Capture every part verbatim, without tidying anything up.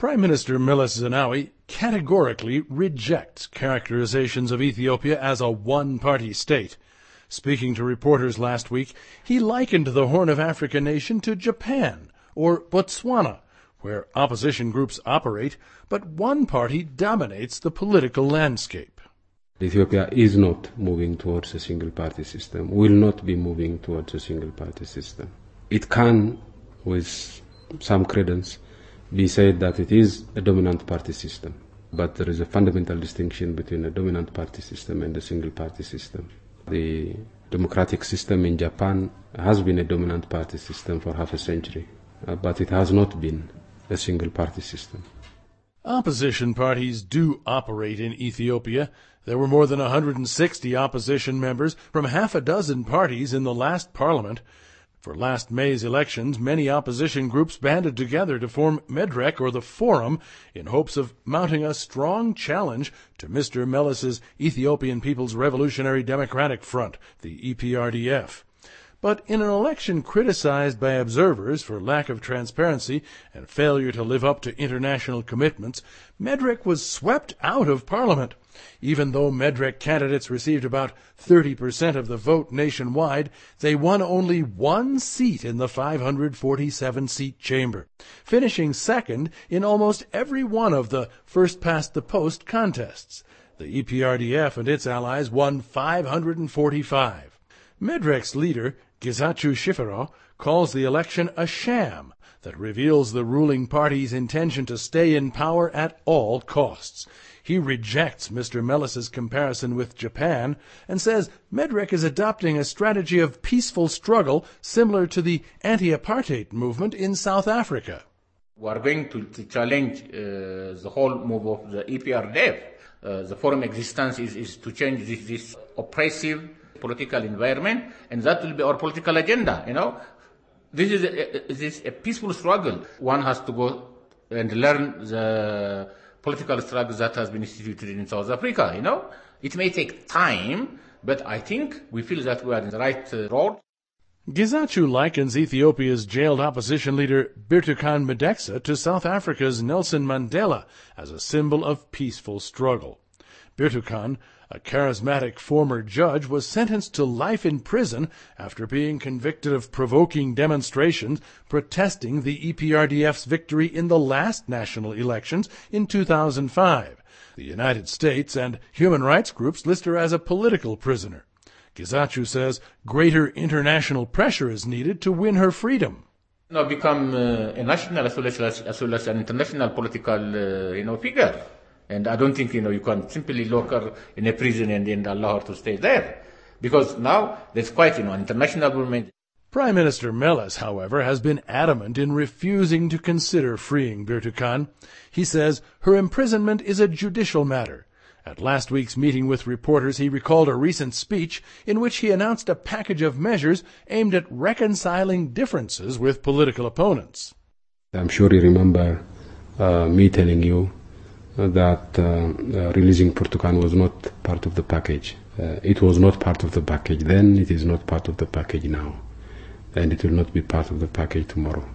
Prime Minister Meles Zenawi categorically rejects characterizations of Ethiopia as a one-party state. Speaking to reporters last week, he likened the Horn of Africa nation to Japan or Botswana, where opposition groups operate, but one party dominates the political landscape. Ethiopia is not moving towards a single-party system, will not be moving towards a single-party system. It can, with some credence, be said that it is a dominant party system, but there is a fundamental distinction between a dominant party system and a single-party system. The democratic system in Japan has been a dominant party system for half a century, uh, but it has not been a single-party system. Opposition parties do operate in Ethiopia. There were more than one hundred sixty opposition members from half a dozen parties in the last parliament. For last May's elections, many opposition groups banded together to form Medrek, or the Forum, in hopes of mounting a strong challenge to Mister Meles's Ethiopian People's Revolutionary Democratic Front, the E P R D F. But in an election criticized by observers for lack of transparency and failure to live up to international commitments, Medrek was swept out of Parliament. Even though Medrek candidates received about thirty percent of the vote nationwide, they won only one seat in the five hundred forty-seven seat chamber, finishing second in almost every one of the first-past-the-post contests. The E P R D F and its allies won five hundred forty-five. Medrek's leader, Gizachu Shifero, calls the election a sham that reveals the ruling party's intention to stay in power at all costs. He rejects Mister Meles's comparison with Japan and says Medrek is adopting a strategy of peaceful struggle similar to the anti-apartheid movement in South Africa. We are going to, to challenge uh, the whole move of the E P R D F. Uh, the forum existence is, is to change this, this oppressive political environment, and that will be our political agenda, you know. This is a, this is a peaceful struggle. One has to go and learn the political struggle that has been instituted in South Africa, you know. It may take time, but I think we feel that we are in the right uh, road. Gizachu likens Ethiopia's jailed opposition leader Birtukan Mideksa to South Africa's Nelson Mandela as a symbol of peaceful struggle. Birtukan, a charismatic former judge, was sentenced to life in prison after being convicted of provoking demonstrations protesting the E P R D F's victory in the last national elections in two thousand five. The United States and human rights groups list her as a political prisoner. Gizachu says greater international pressure is needed to win her freedom. Now become uh, a national as well as, as well as an international political uh, you know, figure. And I don't think, you know, you can simply lock her in a prison and then allow her to stay there. Because now there's quite, you know, an international movement. Prime Minister Meles, however, has been adamant in refusing to consider freeing Birtukan. He says her imprisonment is a judicial matter. At last week's meeting with reporters, he recalled a recent speech in which he announced a package of measures aimed at reconciling differences with political opponents. I'm sure you remember uh, me telling you that uh, uh, releasing Birtukan was not part of the package. Uh, it was not part of the package then, it is not part of the package now, and it will not be part of the package tomorrow.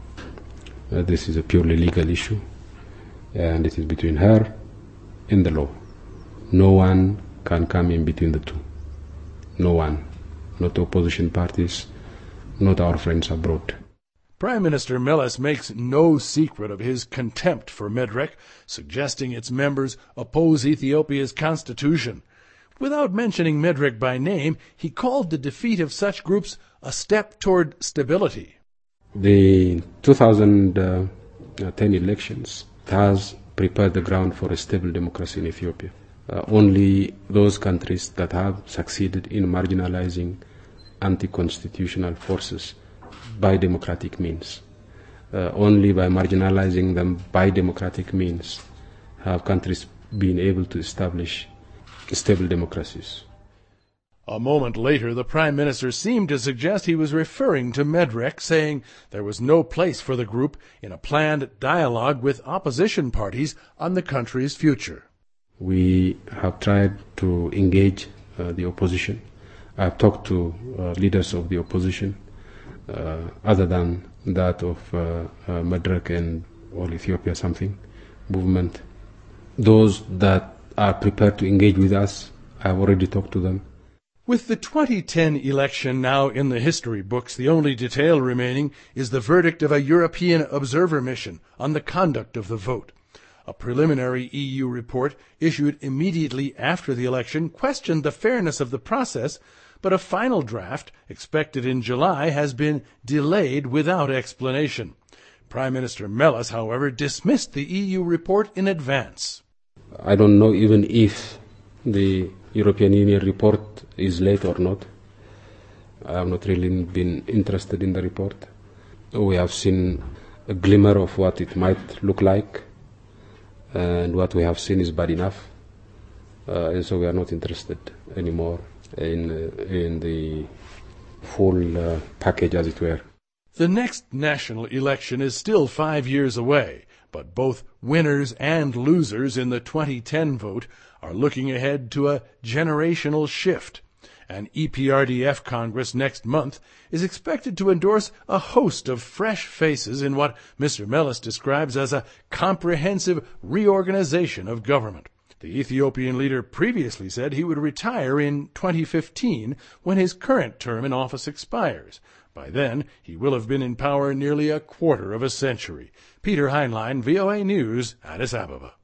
Uh, this is a purely legal issue, and it is between her and the law. No one can come in between the two. No one. Not the opposition parties, not our friends abroad. Prime Minister Meles makes no secret of his contempt for Medrek, suggesting its members oppose Ethiopia's constitution. Without mentioning Medrek by name, he called the defeat of such groups a step toward stability. The two thousand ten elections has prepared the ground for a stable democracy in Ethiopia. Uh, only those countries that have succeeded in marginalizing anti-constitutional forces by democratic means. Uh, only by marginalizing them by democratic means have countries been able to establish stable democracies. A moment later, the Prime Minister seemed to suggest he was referring to Medrek, saying there was no place for the group in a planned dialogue with opposition parties on the country's future. We have tried to engage uh, the opposition. I've talked to uh, leaders of the opposition, uh, other than that of uh, uh, Medrek and All Ethiopia something. movement. Those that are prepared to engage with us, I have already talked to them. With the twenty ten election now in the history books, the only detail remaining is the verdict of a European observer mission on the conduct of the vote. A preliminary E U report issued immediately after the election questioned the fairness of the process, but a final draft, expected in July, has been delayed without explanation. Prime Minister Meles, however, dismissed the E U report in advance. I don't know even if the European Union report is late or not. I have not really been interested in the report. We have seen a glimmer of what it might look like, and what we have seen is bad enough, uh, and so we are not interested anymore in, uh, in the full uh, package, as it were. The next national election is still five years away, but both winners and losers in the twenty ten vote are looking ahead to a generational shift. An E P R D F Congress next month is expected to endorse a host of fresh faces in what Mister Meles describes as a comprehensive reorganization of government. The Ethiopian leader previously said he would retire in twenty fifteen when his current term in office expires. By then, he will have been in power nearly a quarter of a century. Peter Heinlein, V O A News, Addis Ababa.